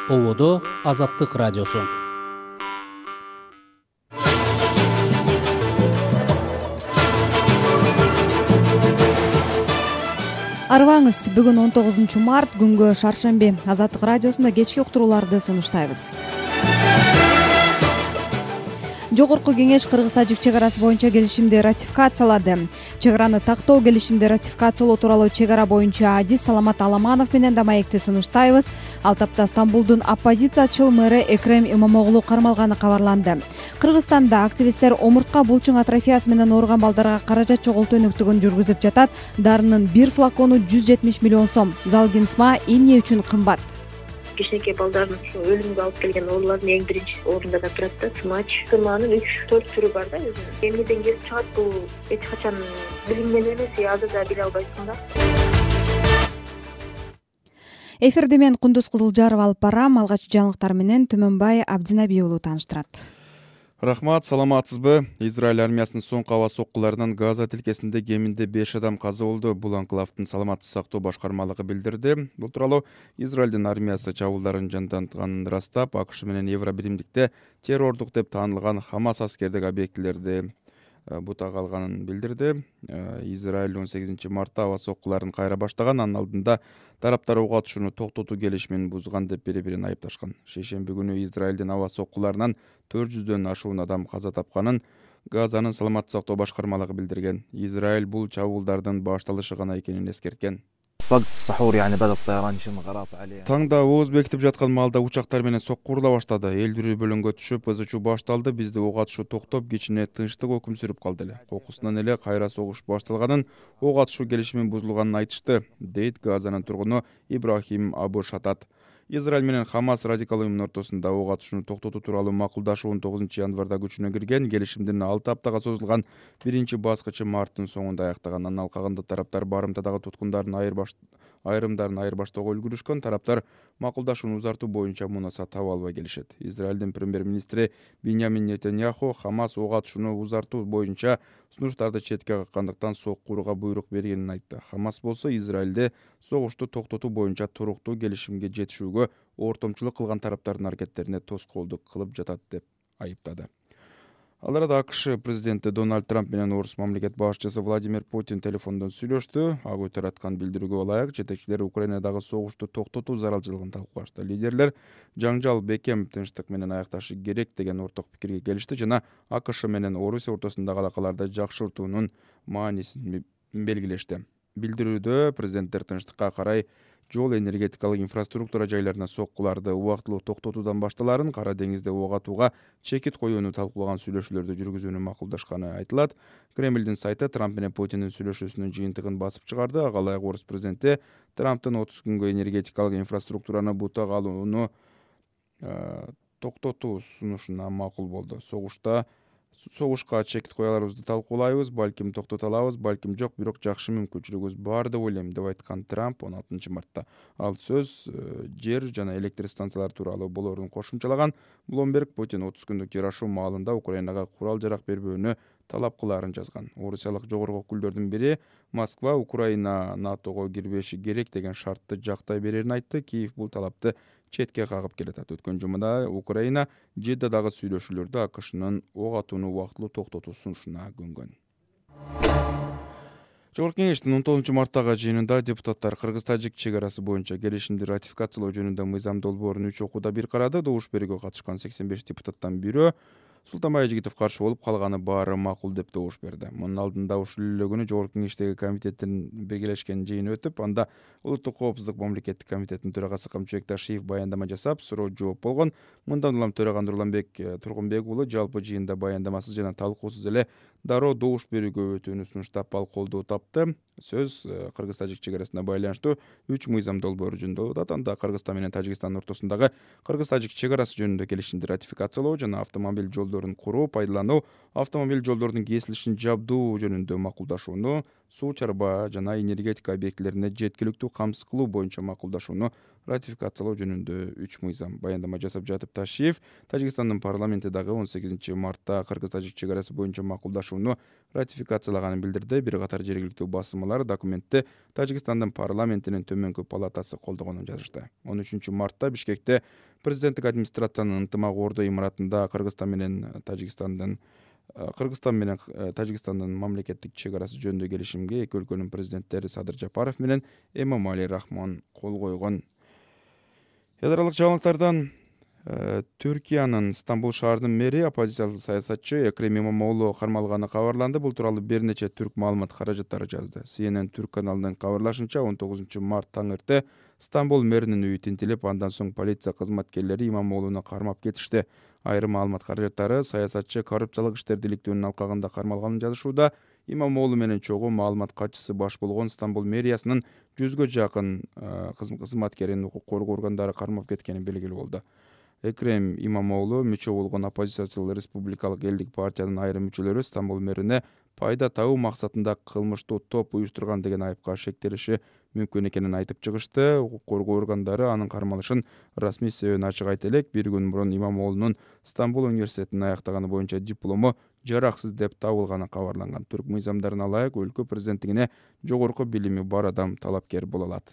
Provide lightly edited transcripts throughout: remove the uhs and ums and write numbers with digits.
Ободо Азаттык радиосу. Арыбаңыз, бүгүн 19 март күнгө шаршемби. Азаттык радиосунда кечки уктурууларды сунуштайбыз. Жогорку кеңеш Кыргыз-Тажик чек арасы боюнча келишимди ратификациялады. Чек араны тактоо келишимди ратификациялоо тууралуу чек ара боюнча адис Саламат Аламанов менен да маекти сунуштайбыз. Ал тапта Стамбулдун оппозициячыл мэрі Экрем Имамоглу кармалганы кабарланды. Кыргызстанда активисттер омуртка булчуң атрофиясы менен ооруган балдарга каражат чогултуу өнүктүгүн жүргүзүп жатат. Дарынын бир флакону 170 миллион сом. Залгинсма эмне үчүн кымбат? Кичинекей балдардын өлүмгө алып келген оорулардын эң биринчи орунда турат да сымач. Сыманын 3-4 түрү бар да. Эмнеден келип чыгат бул эч качан билинген эмес, азыр да биле албайсың да. Эфирде мен Кундуз Кызылжарова алып барам. Алгач жаңылыктар менен Төмөнбай Абдинаби уулу тааныштырат. Рахмат, саламатсызбы? Израиль армиясынын соңку аба соккуларынан Газа тилкесинде кеминде 5 адам каза болду. Бул анклавдын саламаттык сактоо башкармалыгы билдирди. Бул тууралуу Израилдин армиясы чабуулдарын жандантканын ырастап, АКШ менен Евро биримдикте террордук деп таанылган Хамас аскердик объектилерди бутага алганын билдирди. Израиль 18 мартта аба соккуларын кайра баштаган, анын алдында тараптар ок атышууну токтотуу келишимин бузган деп бири-бирин айыпташкан. Шейшемби күнү Израилдин аба соккуларынан 400дөн ашуун адам каза тапканын Газанын саламаттык сактоо башкармалыгы билдирген. Израиль бул чабуулдардын башталышы гана экенин эскерткен. Таңда ооз бекитип жаткан маалда учактар менен сокку урула баштады. Эл дүрүү бөлөнгө түшүп, ызычуу башталды. Бизде ок атышуу токтоп, кичине тынчтык өкүм сүрүп калды эле. Кокусунан эле кайра согуш башталганын, ок атышуу келишимин бузулганын айтышты, дейт Газанын тургуну Ибрахим Абу Шатат. Израиль менен Хамас радикал уюмунун ортосунда ок атышууну токтотуу тууралуу макулдашуу 9 январда күчүнө кирген. Келишимдин 6 аптага созулган биринчи баскычы марттын соңунда аяктаган. Анын алкагында тараптар барымтадагы туткундардын айырымдарын айырбаштоого үлгүрүшкөн. Тараптар макулдашууну узартуу боюнча мунаса таба албай келишет. Израилдин премьер-министри Биньямин Нетаньяху Хамас ок атышууну узартуу боюнча сунуштарды четке каккандыктан сокку урууга буйрук бергенин айтты. Хамас болсо Израилде согушту токтотуу боюнча туруктуу келишимге жетишүүгө ортомчулук кылган тараптардын аракеттерине тоскоолдук кылып жатат деп айыптады. Ал арада АКШ президенти Дональд Трамп менен орус мамлекет башчысы Владимир Путин телефондон сүйлөштү. Ак үй тараткан билдирүүгө ылайык, жетекчилер Украинадагы согушту токтотуу зарылчылыгын талкуулашты. Лидерлер жаңжал бекем тынчтык менен аякташы керек деген орток пикирге келишти жана АКШ менен Орусия ортосундагы алакаларды жакшыртуунун маанисин белгилешти. Билдирүүдө президенттер тынчтыкка карай жол, энергетикалык инфраструктура жайларына соккуларды убактылуу токтотуудан башталарын, Кара деңизде ок атууга чекит коюуну талкуулаган сүйлөшүүлөрдү жүргүзүүнү макулдашканы айтылат. Кремлдин сайты Трамп менен Путиндин сүйлөшүүсүнүн жыйынтыгын басып чыгарды. Ага ылайык орус президенти Трамптын 30 күнгө энергетикалык инфраструктураны бутага алууну токтотуу сунушуна макул болду. Согушка чекит кое аларыбызды талкуулайбыз, балким токтото алабыз, балким жок, бирок жакшы мүмкүнчүлүгүбүз бар деп ойлойм, деп айткан Трамп 16 мартта. Ал сөз жер жана электр станциялары тууралуу болоорун кошумчалаган. Bloomberg Путин 30 күндүк жарашуу маалында Украинага курал-жарак бербөөнү талап кылаарын жазган. Орусиялык жогорку өкүлдөрдүн бири Москва Украина НАТОго кирбеши керек деген шартты жактай берерин айтты. Киев бул талапты четке кагып келатат. Өткөн жумада Украина Жиддадагы сүйлөшүүлөрдө АКШнын ок атууну убактылуу токтотуу сунушуна көнгөн. Жогорку кеңештин 19 марттагы жыйынында депутаттар Кыргыз-Тажик чек арасы боюнча келишимди ратификациялоо жөнүндө мыйзам долбоорун 3 окууда бир карады. Добуш берүүгө катышкан 85 депутаттан бирөө Султанбай Жигитов каршы болуп, калганы баары макул деп добуш берди. Мунун алдында ушул эле күнү Жогорку кеңештеги комитеттин биргелешкен жыйыны өтүп, анда Улуттук коопсуздук мамлекеттик комитетинин төрагасы Камчыбек Ташиев баяндама жасап, суроо жооп болгон. Мындан улам төраган Нурланбек Тургунбек уулу жалпы жыйында баяндамасыз жана талкуусуз эле дароо добуш берүүгө өтүүнү сунуштап, ал колдоо тапты. Сөз Кыргыз-Тажик чек арасына байланыштуу 3 мыйзам долбоору жөнүндө болуп атат. Анда Кыргызстан менен Тажикстандын ортосундагы Кыргыз-Тажик чек арасы жөнүндө келишимди ратификациялоо жана автомобиль жолдорун куруу, пайдалануу, автомобиль жолдорунун кесилишин жабдуу жөнүндө макулдашууну, суу чарба жана энергетика объектилерине жеткиликтүү камсыз кылуу боюнча макулдашууну ратификациялоо жөнүндө 3 мыйзам. Баяндама жасап жатып Ташиев Тажикстандын парламенти дагы 18 мартта кыргыз-тажик чек арасы боюнча макулдашууну ратификациялаганын билдирди. Бир катар жергиликтүү басылмалар документти Тажикстандын парламентинин төмөнкү палатасы колдогонун жазышты. 13 мартта Бишкекте президенттик администрациянын ынтымак ордо имаратында Кыргызстан менен Тажикстандын мамлекеттик чек арасы жөнүндө келишимге эки өлкөнүн президенттери Садыр Жапаров менен Эмомали Рахмон кол койгон. Эл аралык жаңылыктардан Түркиянын Стамбул шаарынын мэри оппозициялык саясатчы Экрем Имамоğlu кармалганы кабарланды. Бул тууралуу бир нече түрк маалымат каражаттары жазды. CNN түрк каналынын кабарлашынча 19 март таң эрте Стамбул мэринин үйү тинтилип, андан соң полиция кызматкерлери Имамоğlu'ну кармап кетишти. Айрым маалымат каражаттары саясатчы коррупциялык иштер иликтөөнүн алкагында кармалганын жазышууда. Имамоğlu менен чогуу маалымат катчысы баш болгон Стамбул мэриясынын 100гө жакын кызматкерин укук коргоо органдары кармап кеткени белгилүү болду. Экрем Имамоğlu мүчө болгон оппозициячыл республикалык элдик партиянын айрым мүчөлөрү Стамбул мэрине пайда табуу максатында кылмыштуу топ уюштурган деген айыпка шектелиши мүмкүн экенин айтып чыгышты. Укук коргоо органдары анын кармалышын расмий себебин ачык айта элек. Бир күн мурун Имамоğlu'нун Стамбул университетин аяктаганы боюнча диплому жараксыз деп табылганы кабарланган. Түрк мыйзамдарына ылайык өлкө президенттигине жогорку билими бар адам талапкер боло алат.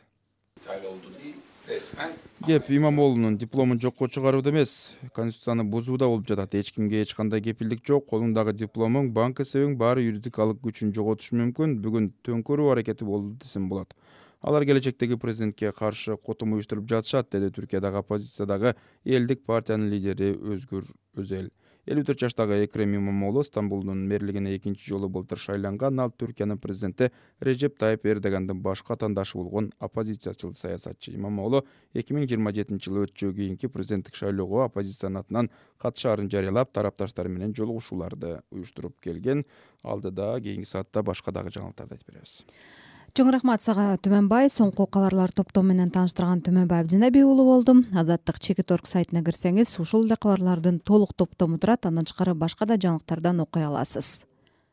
Кеп Имамоğlu'нун дипломун жокко чыгарууда эмес, конституцияны бузууда болуп жатат. Эч кимге эч кандай кепилдик жок. Колуңдагы дипломуң, банк эсебиң баары юридикалык күчүн жоготушу мүмкүн. Бүгүн төңкөрүү аракети болду десем болот. Алар келечектеги президентке каршы котум уюштуруп жатышат, деди Түркиядагы оппозициядагы элдик партиянын лидери Өзгүр Өзел. 54 жаштагы Экрем Имамоğlu Стамбулдун мэрлигине экинчи жолу былтыр шайланган. Ал Түркиянын президенти Режеп Тайып Эрдогандын башкы атаандашы болгон оппозициячыл саясатчы. Имамоğlu 2027 жылы өтчү кийинки президенттик шайлоого оппозициянын атынан катышаарын жарыялап, тарапташтары менен жолугушууларды уюштуруп келген. Алдыда кийинки саатта башка дагы жаңылыктарды айтып беребиз. Чоң рахмат сага Түмөнбай. Соңку кабарлар топтому менен тааныштырган Түмөнбай Абдинаби уулу болдум. Азаттык Чекит.орг сайтына кирсеңиз, ушул эле кабарлардын толук топтому турат. Андан тышкары башка да жаңылыктардан окуй аласыз.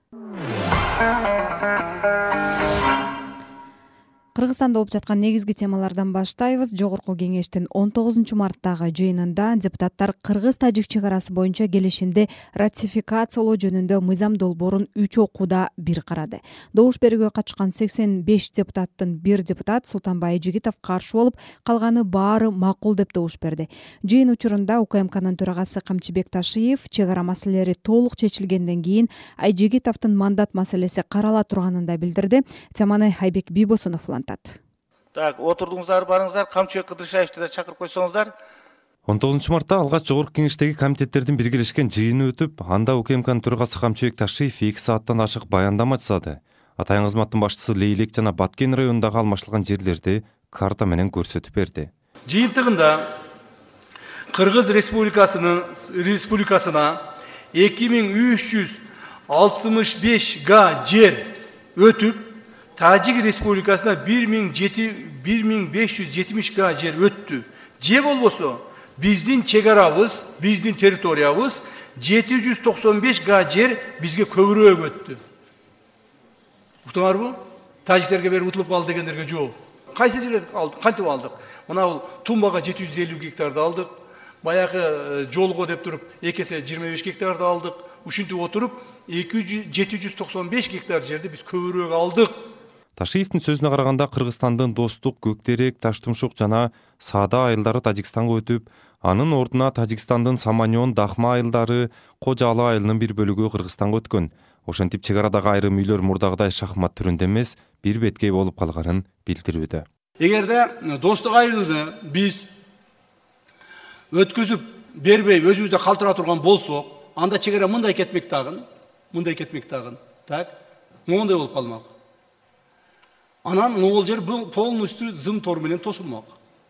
Кыргызстанда болуп жаткан негизги темалардан баштайбыз. Жогорку кеңештин 19 марттагы жыйынында депутаттар кыргыз-тажик чек арасы боюнча келишимди ратификациялоо жөнүндө мыйзам долбоорун 3 окууда бир карады. Добуш берүүгө катышкан 85 депутаттын бир депутат Султанбай Эжигитов каршы болуп, калганы баары макул деп добуш берди. Жыйын учурунда УКМКнын төрагасы Камчыбек Ташиев чек ара маселелери толук чечилгенден кийин Эжигитовдун мандат маселеси карала турганын да билдирди. Теманы Айбек Бийбосунов улантат. Так, отурдуңуздар, барыңыздар, Камчыбек Кыдыршаевди да чакырып койсоңуздар. 19 мартта алгач жогорку кеңештеги комитеттердин биргелешкен жыйыны өтүп, анда УКМКнын төрагасы Камчыбек Ташиев 2 сааттан ашык баяндама жасады. Атайын кызматтын башчысы Лейлек жана Баткен районундагы алмаштырылган жерлерди карта менен көрсөтүп берди. Жыйынтыгында Кыргыз Республикасына 2365 га жер өтүп, Тажик Республикасына 1570 га жер өттү. Же болбосо биздин чек арабыз, биздин территориябыз 795 га жер бизге көбүрөөк өттү. Уктуңарбы? Тажиктерге берип утулуп калды дегендерге жок. Кайсы жерлерди алдык? Кантип алдык? Мына бул Тумбага 750 гектарды алдык. Баягы жолго деп туруп 2 эсе 25 гектарды алдык. Ушинтип отуруп 795 гектар жерди биз көбүрөөк алдык. Ташиевдин сөзүнө караганда Кыргызстандын Достук, Көктерек, Таштумшук жана Саада айылдары Тажикстанга өтүп, анын ордуна Тажикстандын Саманьон, Дахма айылдары, Кожалы айылынын бир бөлүгү Кыргызстанга өткөн. Ошентип чек арадагы айрым үйлөр мурдагыдай шахмат түрүндө эмес, бир беткей болуп калганын билдирүүдө. Эгерде Достук айылды биз өткөзүп бербей өзүбүздө калтыра турган болсок, анда чек ара мындай кетмек тагын. Так, моундай болуп калмак. Анан могул жер полностью зым тор менен тосулмак.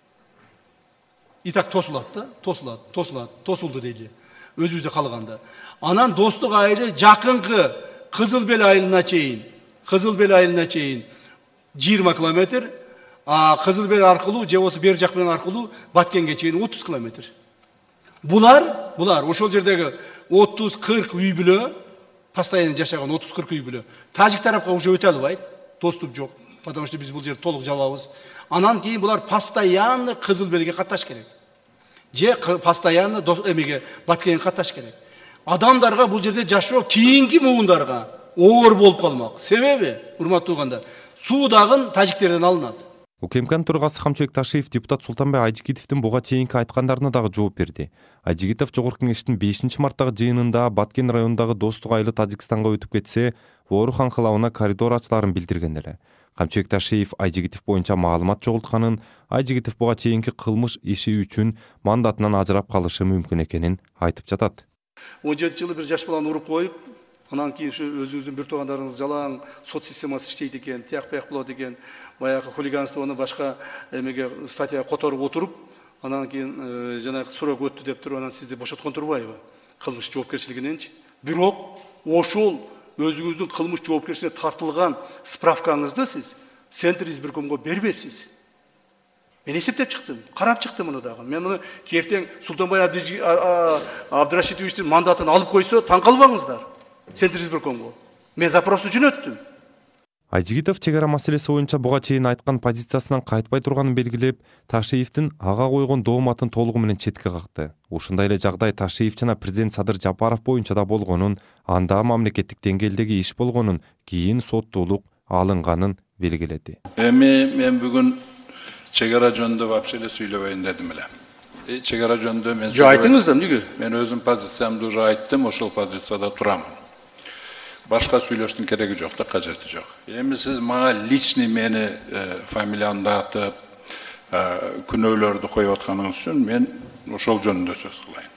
И так тосулат да, тосулду дейли. Өзүбүздө калганда. Анан Достук айылы жакынкы Кызыл Бел айылына чейин 20 километр, Кызыл Бел аркылуу же болбосо бер жак менен аркылуу Баткенге чейин 30 километр. Булар ошол жердеги 30-40 үй бүлө, постоянно жашаган 30-40 үй бүлө, тажик тарапка уже өтө албайт. доступ жок, потому что биз бул жерди толук жабабыз. Анан кийин булар постоянно кызыл белге катташ керек. Же постоянно эмеге Баткенге катташ керек. Адамдарга бул жерде жашоо кийинки муундарга оор болуп калмак. Себеби, урматтуу туугандар, суу дагы тажиктерден алынат. УКМКнын төрагасы Камчыбек Ташиев депутат Султанбай Айжигитовдун буга чейинки айткандарына дагы жооп берди. Айжигитов Жогорку Кеңештин 5-марттагы жыйынында Баткен районундагы Достук айылы Тажикстанга өтүп кетсе, Орус анкалабына коридор ачыларын билдирген эле. Камчыбек Ташиев Айжигитов боюнча маалымат жоголтканын, Айжигитов буга чейинки кылмыш иши үчүн мандатынан ажырап калышы мүмкүн экенин айтып жатат. 17 жылы бир жаш баланы уруп коюп, анан кийин ушу өзүңүздүн бир туугандарыңыз жалаң сот системасы иштейт экен, тияк-паяк болот экен, баягы хулиганствону башка эмеге статья которуп отуруп, анан кийин жанагы срок өттү деп туруп, анан сизди бошоткон турбайбы? Кылмыш жоопкерчилигиненчи. Бирок ошол өзүңүздүн кылмыш жоопкерчилигине тартылган справкаңызды сиз Центр избиркомго бербепсиз. Мен эсептеп чыктым, карап чыктым муну дагы. Мен муну кертең Султанбай Абдрашитовичтин мандатын алып койсо, таң калбаңыздар. Центр избиркомго. Мен запросту жөнөттүм. Айжигитов чек ара маселеси боюнча буга чейин айткан позициясынан кайтпай турганын белгилеп, Ташиевдин ага койгон дооматын толугу менен четке какты. Ушундай эле жагдай Ташиев жана президент Садыр Жапаров боюнча да болгонун, анда мамлекеттик деңгээлдеги иш болгонун, кийин соттуулук алынганын белгиледи. Мен бүгүн чек ара жөнүндө вообще эле сүйлөбөйүн дедим эле. Чек ара жөнүндө мен айтыңыз да, эмнеге? Мен өзүм позициямды уже айттым, ошол позицияда турам. Башка сүйлөштүн кереги жок да, кажети жок. Эми сиз мага личный мени фамилиямды атып, күнөөлөрдү коюп атканыңыз үчүн мен ошол жөнүндө сөз кылайын.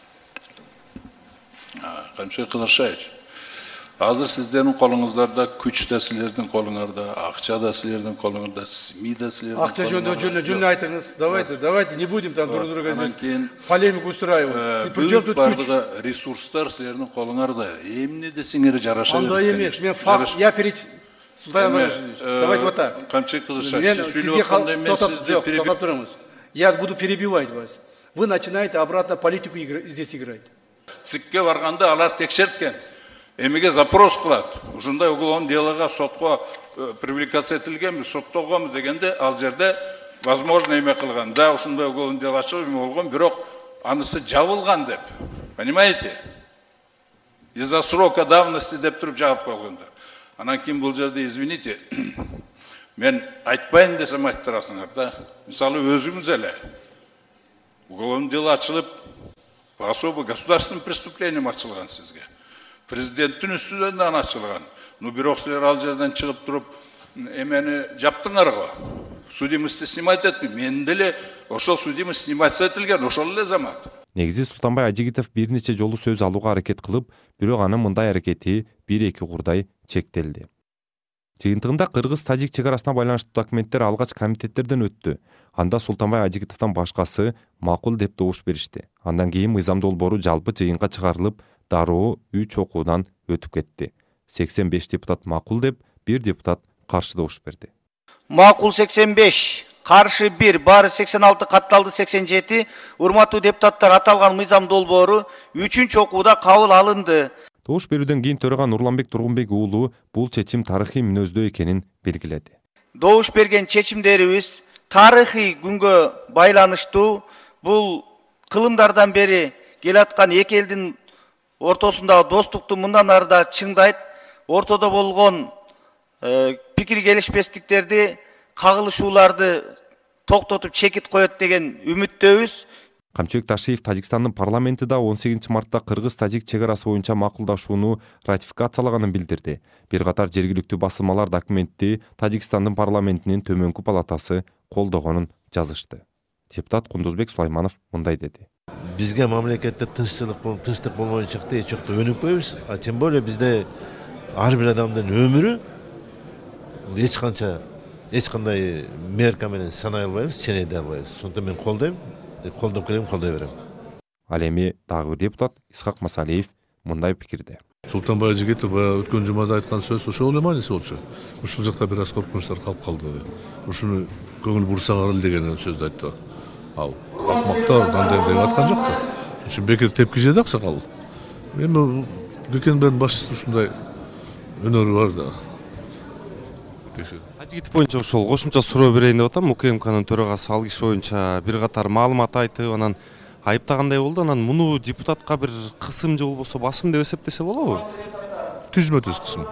Камчыбек Кыдыршаевич, азыр сиздердин колуңуздарда күч да силердин колуңарда, акча да силердин колуңарда, СМИ да силердин колуңарда. Акча жөнүндө айтыңыз. Давайте, не будем там друг друга здесь полемику устраивать. Причем тут күч? Ресурстар силердин колуңарда. Эмне десеңер жараша берет. Андай эмес. Мен факт, я перед Султан Абдрашитович. Давайте вот так. Камчыбек Кыдыршаевич, сиз сүйлөп атканда мен сизди перебивать. Я буду перебивать вас. Вы начинаете обратно политику здесь играть. ЦИКке барганда алар текшерткен. Эмеге запрос кылат. Ушундай уголовный делога сотко привлекация этилгенби, соттогонбу дегенде ал жерде возможно эме кылган. Да, ушундай уголовный дело ачылып эме болгон, бирок анысы жабылган деп. Понимаете? Из-за срока давности деп туруп жаап койгондар. Анан кийин бул жерде извините, мен айтпайын десем айттырасыңар да. Мисалы өзүңүз эле уголовный дело ачылып, по особо государственным преступлениям ачылган сизге. Президенттин үстүнөн да ачылган. Ну бирок силер ал жерден чыгып туруп эмени жаптыңар го. Судимостьти снимать этми. Мен деле ошол судимость снимать этилген, ошол эле замат. Негизи Султанбай Айжигитов бир нече жолу сөз алууга аракет кылып, бирок анын мындай аракети 1-2 курдай чектелди. Жыйынтыгында кыргыз-тажик чек арасына байланыштуу документтер алгач комитеттерден өттү. Анда Султанбай Айжигитовдон башкасы макул деп добуш беришти. Андан кийин мыйзам долбоору жалпы жыйынга чыгарылып, дароо 3 окуудан өтүп кетти. 85 депутат макул деп, 1 депутат каршы добуш берди. Макул 85, каршы 1, баары 86, катталды 87. Урматтуу депутаттар, аталган мыйзам долбоору 3-чү окууда кабыл алынды. Добуш берүүдөн кийин төрага Нурланбек Тургунбек уулу бул чечим тарыхый мүнөздүү экенин белгиледи. Добуш берген чечимдерибиз тарыхый күнгө байланыштуу. Бул кылымдардан бери келаткан эки элдин ортосундагы достукту мындан ары да чыңдайт. Ортодо болгон пикир келишпестиктерди, кагылышууларды токтотуп чекит коет деген үмүттөбүз. Камчыбек Ташиев Тажикстандын парламенти да 18 мартта кыргыз-тажик чек арасы боюнча макулдашууну ратификациялаганын билдирди. Бир катар жергиликтүү басылмалар документти Тажикстандын парламентинин төмөнкү палатасы колдогонун жазышты. Депутат Кундузбек Сулайманов мындай деди. Бизге мамлекетте тынчтык болмой чыкты, эч жакта өнүкпөйбүз. А тем более бизде ар бир адамдын өмүрү эч кандай мерка менен санай албайбыз, ченейде албайбыз. Ошондон мен колдойм, колдоп келем, колдой берем. Ал эми дагы бир депутат Исхак Масалиев мындай пикирде. Султанбай Айжигитов өткөн жумада айткан сөз ошол эле мааниси болчу. Ушул жакта бир аз коркунучтар калып калды. Ушуну көңүл бурсаңар эле деген сөздү айтты. Ал акмакта кандай аткан жок да. Ошо бекер тепки жеди аксакал. Эми Дүкенбен башчысы ушундай өнөрү бар да. Тигитов боюнча ошол кошумча суроо берейин деп атам. УКМКнын төрагасы ал киши боюнча бир катар маалымат айтып, анан айыптагандай болду. Анан муну депутатка бир кысым же болбосо басым деп эсептесе болобу? Түзмө-түз кысым.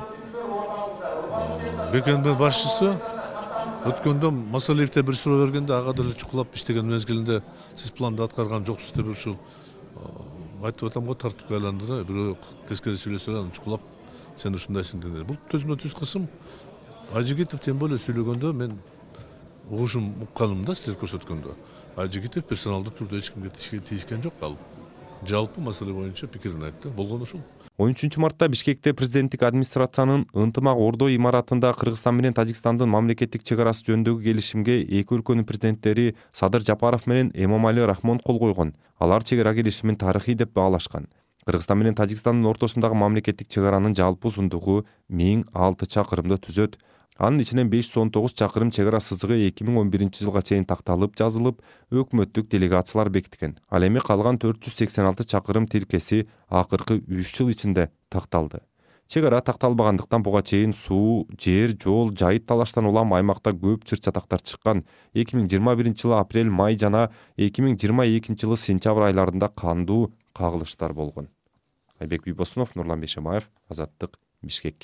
БКМ башчысы өткөндө Масалиевте бир суроо бергенде ага деле чукулап иштеген мезгилинде сиз планды аткарган жоксуз деп ушул айтып атам го, тартипке айландырды. Бирөө тескери сүйлөсө анан чукулап сен ушундайсың дегенде. Бул түзмө-түз кысым. Айжигитов тем более сүйлөгөндө мен угушум укканым да, силер көрсөткөндө. Айжигитов персоналдуу түрдө эч кимге тийишкен жок, ал жалпы маселе боюнча пикирин айтты. Болгону ушул. 13 мартта Бишкекте президенттик администрациянын ынтымак ордо имаратында Кыргызстан менен Тажикстандын мамлекеттик чек арасы жөнүндөгү келишимге эки өлкөнүн президенттери Садыр Жапаров менен Эмомали Рахмон кол койгон. Алар чек ара келишимин тарыхый деп баалашкан. Кыргызстан менен Тажикстандын ортосундагы мамлекеттик чек аранын жалпы узундугу 1006 чакырымды түзөт. Анын ичинен 519 чакырым чек ара сызыгы 2011-жылга чейин такталып, жазылып, өкмөттүк делегациялар бекиткен. Ал эми калган 486 чакырым тилкеси акыркы 3 жыл ичинде такталды. Чек ара такталбагандыктан буга чейин суу, жер, жол, жайыт талаштан улам аймакта көп чыр-чатактар чыккан. 2021-жылы апрель-май жана 2022-жылы сентябрь айларында кандуу кагылыштар болгон. Айбек Бийбосунов, Нурлан Бейшемаев, Азаттык, Бишкек.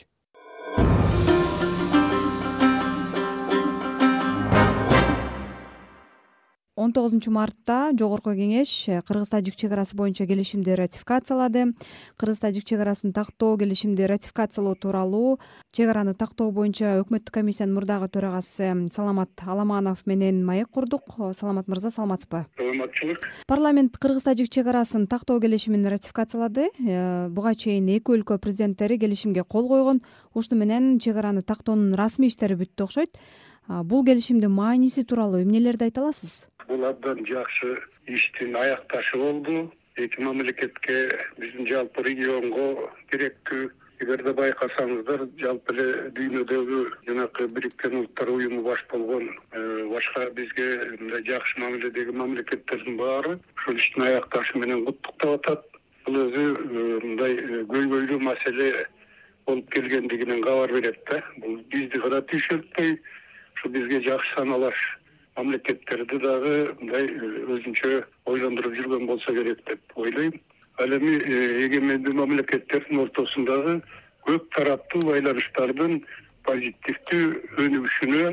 19 мартта Жогорку Кеңеш Кыргыз-Тажик чек арасы боюнча келишимди ратификациялады. Кыргыз-Тажик чек арасын тактоо келишимди ратификациялоо тууралуу чек араны тактоо боюнча өкмөттүк комиссиянын мурдагы төрагасы Саламат Аламанов менен маек курдук. Саламат мырза, саламатсызбы? Саламатчылык. Парламент Кыргыз-Тажик чек арасын тактоо келишимин ратификациялады. Буга чейин эки өлкө президенттери келишимге кол койгон. Ушуну менен чек араны тактоонун расмий иштери бүттү окшойт. Бул келишимдин мааниси тууралуу эмнелерди айта аласыз? Бул абдан жакшы иштин аякташы болду. Эки мамлекетке, биздин жалпы регионго керектүү. Эгерде байкасаңыздар, жалпы эле дүйнөдөгү жанакы Бириккен Улуттар уюму баш болгон башка бизге мындай жакшы мамиледеги мамлекеттердин баары ушул иштин аякташы менен куттуктап атат. Бул өзү мындай көйгөйлүү маселе болуп келгендигинен кабар берет да. Бул бизди гана түйшөлтпөй, ушу бизге жакшы саналаш мамлекеттерди дагы мындай өзүнчө ойлондуруп жүргөн болсо керек деп ойлойм. Ал эми эгемендүү мамлекеттердин ортосундагы көп тараптуу байланыштардын позитивдүү өнүгүшүнө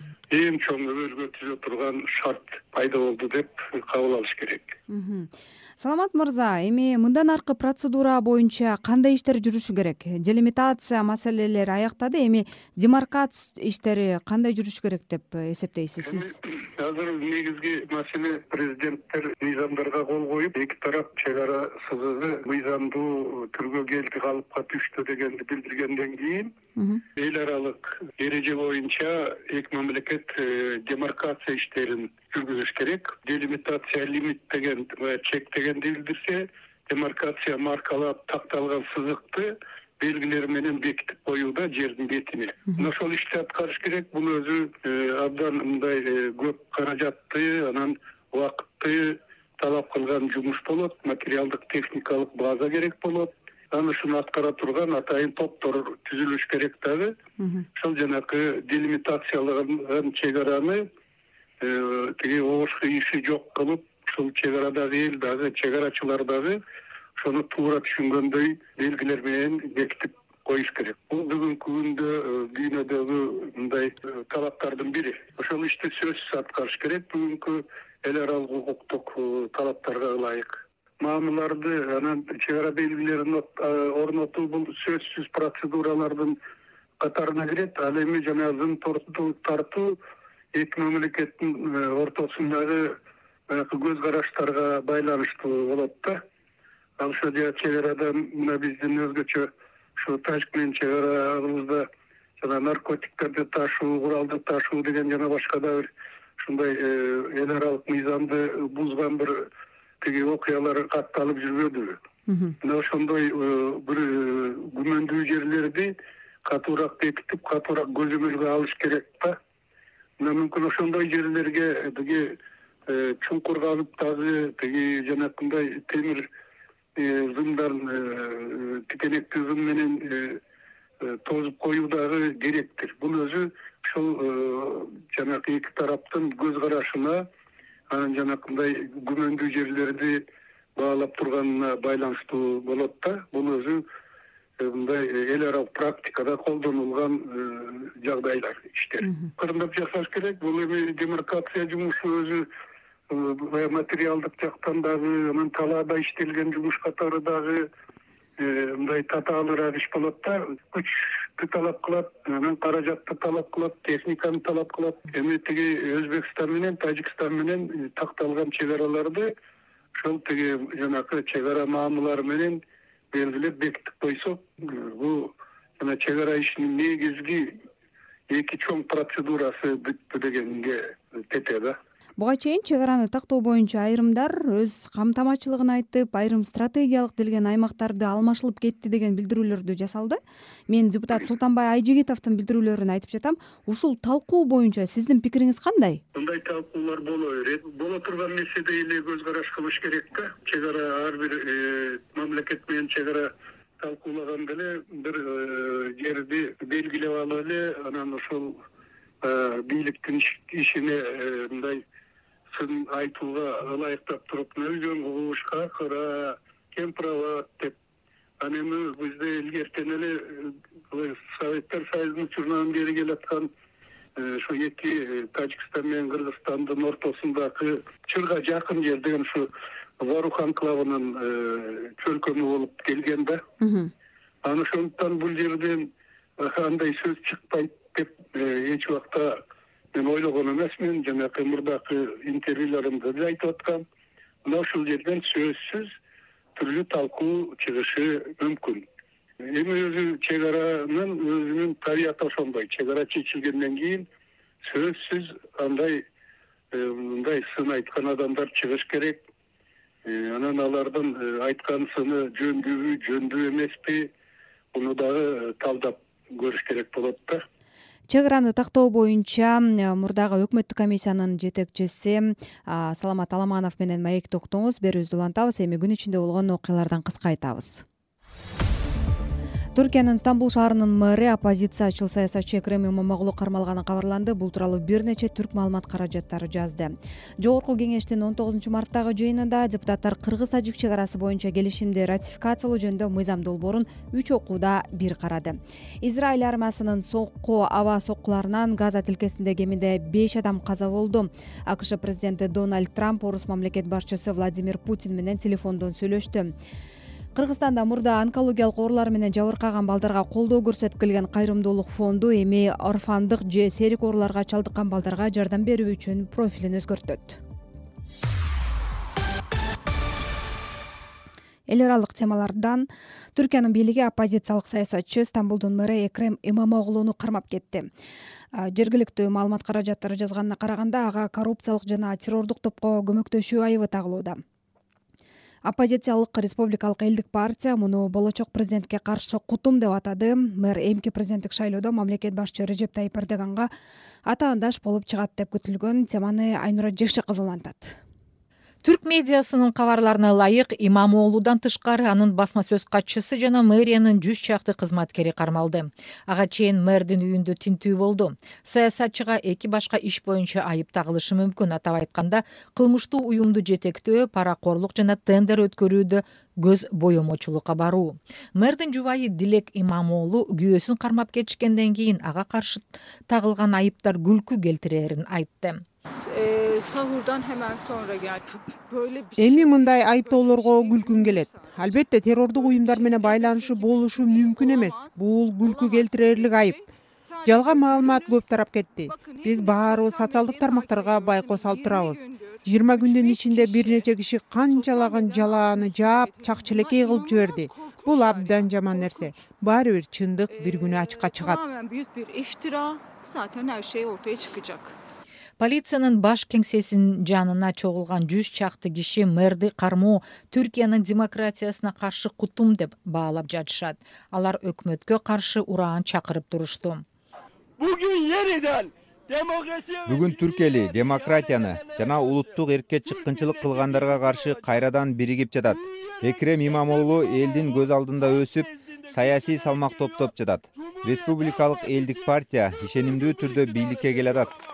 эң чоң өбөлгө түзө турган шарт пайда болду деп кабыл алыш керек. Саламат мырза, эми мындан аркы процедура боюнча кандай иштер жүрүшү керек? Делимитация маселелери аяктады, эми демаркация иштери кандай жүрүшү керек деп эсептейсиз сиз? Азыр негизги маселе президенттер мыйзамдарга кол коюп, эки тарап чек ара сызыгы мыйзамдуу түргө келди, калыпка түштү дегенди билдиргенден кийин эл аралык эреже боюнча эки мамлекет демаркация иштерин жүргүзүш керек. Делимитация лимит деген чектегенди билдирсе, демаркация маркалап такталган сызыкты белгилери менен бекитип коюуда жердин бетине. Ошол ишти аткарыш керек. Бул өзү абдан мындай көп каражатты, анан убакытты талап кылган жумуш болот. Материалдык техникалык база керек болот. Анан ушуну аткара турган атайын топтор түзүлүш керек дагы. Ошол жанакы делимитацияланган чек араны тиги ош иши жок кылып, ушул чек арадагы эл дагы, чек арачылар дагы ошону туура түшүнгөндөй белгилер менен бекитип коюш керек. Бул бүгүнкү күндө дүйнөдөгү мындай талаптардын бири. Ошол ишти сөзсүз аткарыш керек бүгүнкү эл аралык укуктук талаптарга ылайык. Маамыларды, анан чек ара белгилерин орнотуу бул сөзсүз процедуралардын катарына кирет. Ал эми жана зын тартуу эки мамлекеттин ортосундагы көз караштарга байланыштуу болот да. Ал ошо чек арада мына биздин өзгөчө ушу Тажик менен чек арабызда жана наркотиктерди ташуу, куралды ташуу деген жана башка да бир ушундай эл аралык мыйзамды бузган бир тиги окуялар катталып жүрбөдүбү? Мына ошондой бир күмөндүү жерлерди катуураак бекитип, катуураак көзөмөлгө алыш керек да. Мына мүмкүн ошондой жерлерге тиги чуңкур казып дагы тиги жанакындай темир зындан тикенектүү зын менен тозуп коюу дагы керектир. Бул өзү ушул жанагы эки тараптын көз карашына анан жанакындай күмөндүү жерлерди баалап турганына байланыштуу болот да. Бул өзү мындай эл аралык практикада колдонулган жагдайлар, иштер. Кырындап жасаш керек. Бул эми демаркация жумушу өзү материалдык жактан дагы, анан талаада иштелген жумуш катары дагы мындай татаалуураак иш болот да. Күчтү талап кылат, анан каражатты талап кылат, техниканы талап кылат. Эми тиги Өзбекстан менен Тажикстан менен такталган чек араларды ошол тиги жанакы чек ара маамылары менен белгилеп бекитип койсок, бул жана чек ара ишинин негизги эки чоң процедурасы бүттү дегенге тете да. Буга чейин чек араны тактоо боюнча айрымдар өз камтамачылыгын айтып, айрым стратегиялык делген аймактарды алмашылып кетти деген билдирүүлөрдү жасалды. Мен депутат Султанбай Айжигитовдун билдирүүлөрүн айтып жатам. Ушул талкуу боюнча сиздин пикириңиз кандай? Мындай талкуулар боло берет. Боло турган нерседе эле көз караш кылыш керек да. Чек ара ар бир мамлекет менен чек ара талкуулаганда эле бир жерди белгилеп алып эле, анан ошол бийликтин ишине мындай сын айтууга ылайыктап туруп, өзүң угушка кыра, кем прават деп. Анан эми бизде илгертен эле Советтер Союзунун учурунан бери келаткан ошо эки Тажикстан менен Кыргызстандын ортосундагы чырга жакын жер деген ушу Варух анклавынын чөлкөмү болуп келген да. Анан ошондуктан бул жерден андай сөз чыкпайт деп эч убакта мен ойлогон эмесмин. Жанакы мурдакы интервьюларымда да айтып аткам. Мына ушул жерден сөзсүз түрлүү талкуу чыгышы мүмкүн. Эми өзү чек аранын өзүнүн табияты ошондой. Чек ара чечилгенден кийин сөзсүз андай мындай сын айткан адамдар чыгыш керек. Анан алардын айткан сыны жөндүүбү, жөндүү эмеспи, муну дагы талдап көрүш керек болот да. Чек араны тактоо боюнча мурдагы өкмөттүк комиссиянын жетекчиси Саламат Аламанов менен маекти уктуңуз. Берүүбүздү улантабыз. Эми күн ичинде болгон окуялардан кыска айтабыз. Түркиянын Стамбул шаарынын мэри оппозициячыл саясатчы Экрем Имамоглу кармалганы кабарланды. Бул тууралуу бир нече түрк маалымат каражаттары жазды. Жогорку кеңештин 19 марттагы жыйынында депутаттар кыргыз-тажик чек арасы боюнча келишимди ратификациялоо жөнүндө мыйзам долбоорун 3 окууда бир карады. Израиль армиясынын сокку аба соккуларынан Газа тилкесинде кеминде 5 адам каза болду. АКШ президенти Дональд Трамп орус мамлекет башчысы Владимир Путин менен телефондон сүйлөштү. Кыргызстанда мурда онкологиялык оорулар менен жабыркаган балдарга колдоо көрсөтүп келген кайрымдуулук фонду эми орфандык же серик ооруларга чалдыккан балдарга жардам берүү үчүн профилин өзгөртөт. Эл аралык темалардан Түркиянын бийлиги оппозициялык саясатчы Стамбулдун мэри Экрем Имамоглуну кармап кетти. Жергиликтүү маалымат каражаттары жазганына караганда ага коррупциялык жана террордук топко көмөктөшүү айыбы тагылууда. Оппозициялык Республикалык элдик партия муну болочок президентке каршы кутум деп атады. Мэр эмки президенттик шайлоодо мамлекет башчы Режеп Тайип Эрдоганга атаандаш болуп чыгат деп күтүлгөн. Теманы Айнура Жекшекызы улантат. Түрк медиасынын кабарларына ылайык Имамоглудан тышкары анын басма сөз катчысы жана мэриянын 100 чакты кызматкери кармалды. Ага чейин мэрдин үйүндө тинтүү болду. Саясатчыга эки башка иш боюнча айып тагылышы мүмкүн. Атап айтканда, кылмыштуу уюмду жетектөө, паракорлук жана тендер өткөрүүдө көз боемочулукка баруу. Мэрдин жубайы Дилек Имамоглу күйөөсүн кармап кетишкенден кийин ага каршы тагылган айыптар күлкү келтирерин айтты. Эми мындай айыптоолорго күлкүм келет. Албетте террордук уюмдар менен байланышы болушу мүмкүн эмес. Бул күлкү келтирерлик айып. Жалган маалымат көп тарап кетти. Биз баарыбыз социалдык тармактарга байкоо салып турабыз. 20 күндүн ичинде бир нече киши канчалаган жалааны жаап, чакчелекей кылып жиберди. Бул абдан жаман нерсе. Баары бир чындык бир күнү ачыкка чыгат. Полициянын баш кеңсесинин жанына чогулган 100 чакты киши мэрди кармоо Түркиянын демократиясына каршы кутум деп баалап жатышат. Алар өкмөткө каршы ураан чакырып турушту. Бүгүн Түркия эли демократияны жана улуттук эркке чыккынчылык кылгандарга каршы кайрадан биригип жатат. Экрем Имамоглу элдин көз алдында өсүп, саясий салмак топтоп жатат. Республикалык элдик партия ишенимдүү түрдө бийликке келе атат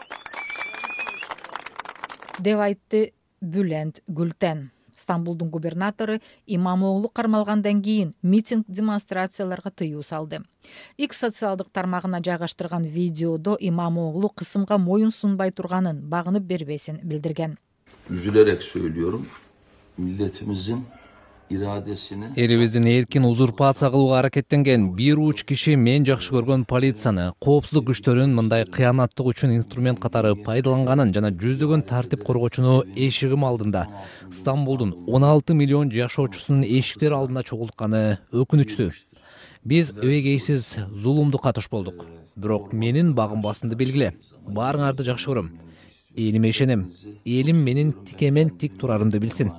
деп айтты Бүлент Гүлтен. Стамбулдун губернатору Имамоглу кармалгандан кийин митинг демонстрацияларга тыюу салды. X социалдык тармагына жайгаштырган видеодо Имамоглу кысымга моюн сунбай турганын, багынып бербесин билдирген. Üzülerek söylüyorum. Milletimizin iradesini Элибиздин эркин узурпация кылууга аракеттенген бир уч киши мен жакшы көргөн полицияны, коопсуздук күчтөрүн мындай кыянаттык үчүн инструмент катары пайдаланганын жана жүздөгөн тартип коргоочуну эшигим алдында, Стамбулдун 16 миллион жашоочусунун эшиктери алдында чогултканы өкүнүчтүү. Биз өбөгейсиз зулумдукка туш болдук. Бирок менин багым басымды белгиле. Баарыңарды жакшы көрөм. Элиме ишенем. Элим менин тикемен тик турарымды билсин.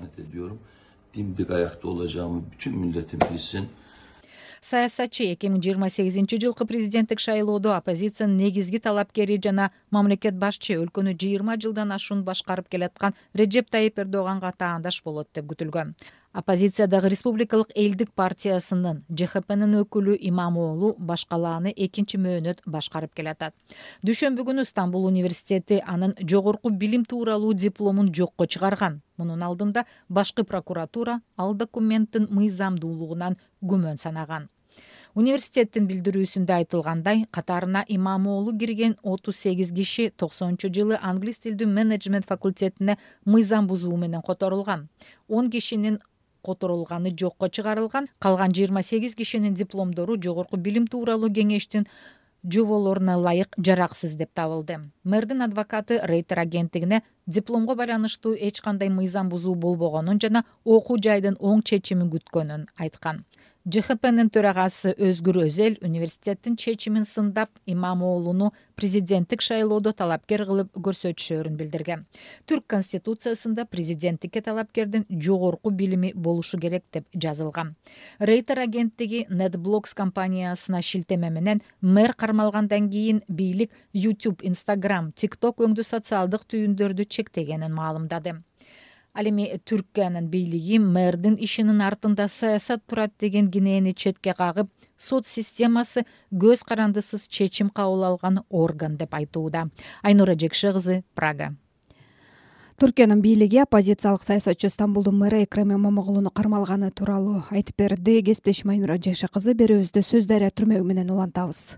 dimdik ayakta olacağımı bütün milletim bilsin. Саясатчы 2028-жылкы президенттик шайлоодо оппозициянын негизги талапкери жана мамлекет башчы өлкөнү 20 жылдан ашуун башкарып келаткан Реджеп Тайип Эрдоганга таандаш болот деп күтүлгөн. Оппозициядагы Республикалык элдик партиясынын ЖХПнын өкүлү Имамоглу башкалааны экинчи мөөнөт башкарып келатат. Дүйшөмбү күнү Стамбул университети анын жогорку билим тууралуу дипломун жокко чыгарган. Мунун алдында башкы прокуратура ал документтин мыйзамдуулугунан күмөн санаган. Университеттин билдирүүсүндө айтылгандай, катарына Имамоглу кирген 38 киши 90-жылы англис тилдүү менеджмент факультетине мыйзам бузуу менен которулган. 10 кишинин которулганы жокко чыгарылган, калган 28 кишинин дипломдору жогорку билим тууралуу кеңештин жоболоруна ылайык жараксыз деп табылды. Мэрдин адвокаты Рейтер агенттигине дипломго байланыштуу эч кандай мыйзам бузуу болбогонун жана окуу жайдын оң чечимин күткөнүн айткан. ЖХПнын төрагасы Өзгүр Өзел университеттин чечимин сындап, Имамоглуну президенттик шайлоодо талапкер кылып көрсөтүшөрүн билдирген. Түрк конституциясында президенттикке талапкердин жогорку билими болушу керек деп жазылган. Рейтер агенттиги NetBlocks компаниясына шилтеме менен мэр кармалгандан кийин бийлик YouTube, Instagram, TikTok өңдүү социалдык түйүндөрдү чектегенин маалымдады. Ал эми Түркиянын бийлиги мэрдин ишинин артында саясат турат деген кинени четке кагып, сот системасы көз карандысыз чечим кабыл алган орган деп айтууда. Айнура Жекши кызы, Прага. Түркиянын бийлиги оппозициялык саясатчы Стамбулдун мэрі Экрем Имамоглуну кармалганы тууралуу айтып берди. Кесиптешим Айнура Жекши кызы, берүүбүздө Сөз Дайра түрмөгү менен улантабыз.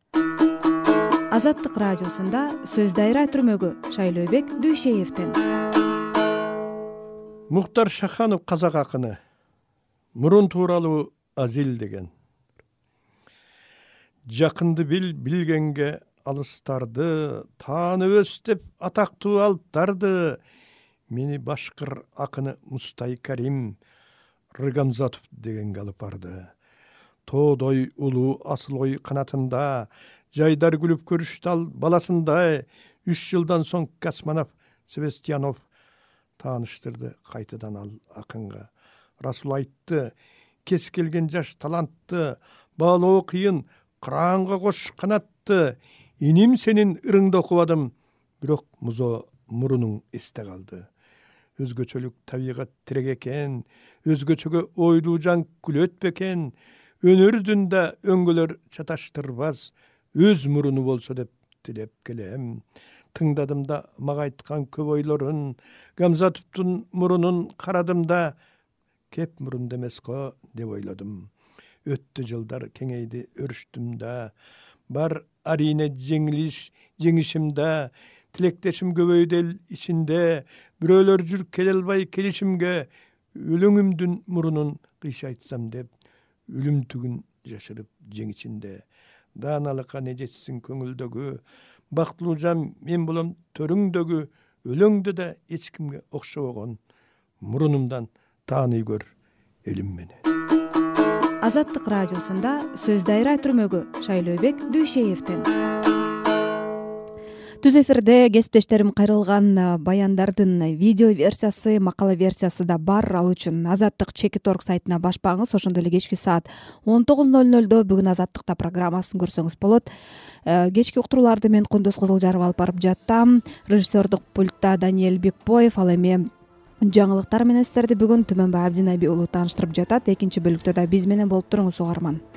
Азаттык радиосунда Сөз Дайра түрмөгү Шайлообек Дүйшеевден. Мухтар Шаханов казак акыны мурун тууралуу Азил деген. Жакынды билгенге алыстарды, таанып өс деп атактуу алыптарды, мени башкыр акыны Мустай Карим Рыгамзатов дегенге алып барды. Тоодой улуу асыл ой канатында, жайдар күлүп көрүштү ал баласындай, 3 жылдан соң Касманов Себестьянов тааныштырды кайтадан ал акынга. Расул айтты, кес келген жаш талантты, баалоо кыйын, кыраанга кош канатты, иним сенин ырыңды окубадым, бирок музо мурунуң эсте калды. Өзгөчөлүк табигат тирек экен, өзгөчөгө ойлуу жан күлөт бекен, өнөрдүн да өңгөлөр чаташтырбас, өз муруну болсо деп тилеп келем. Тыңдадым да мага айткан көп ойлорун, Гамзатовдун мурунун карадым да, кеп мурунда эмес го деп ойлодум. Өттү жылдар кеңейди өрүштүм да, бар арине жеңишим да, тилектешим көбөйдү эл ичинде, бирөөлөр жүр келе албай келишимге, өлөңүмдүн мурунун кыйша айтсам деп, өлүм түгүн жашырып жең ичинде. Дааналыкка не жетсин көңүлдөгү, бактылуу жан мен болом төрүңдөгү, өлөңдө да эч кимге окшобогон, мурунумдан тааный көр элим мени. Азаттык радиосунда Сөз Дайра түрмөгү Шайлообек Дүйшеевден. Түз эфирде кесиптештерим кайрылган баяндардын видео версиясы, макала версиясы да бар. Ал үчүн Азаттык Чекит.орг сайтына башпаңыз. Ошондой эле кечки саат 19:00 бүгүн Азаттыкта программасын көрсөңүз болот. Кечки уктурууларды мен Кундуз Кызылжаров алып барып жаттам. Режиссердук пультта Даниэль Бекбоев, ал эми жаңылыктар менен сиздерди бүгүн Түмөнбай Абдинабий уулу тааныштырып жатат. Экинчи бөлүктө да биз менен болуп туруңуз угарман.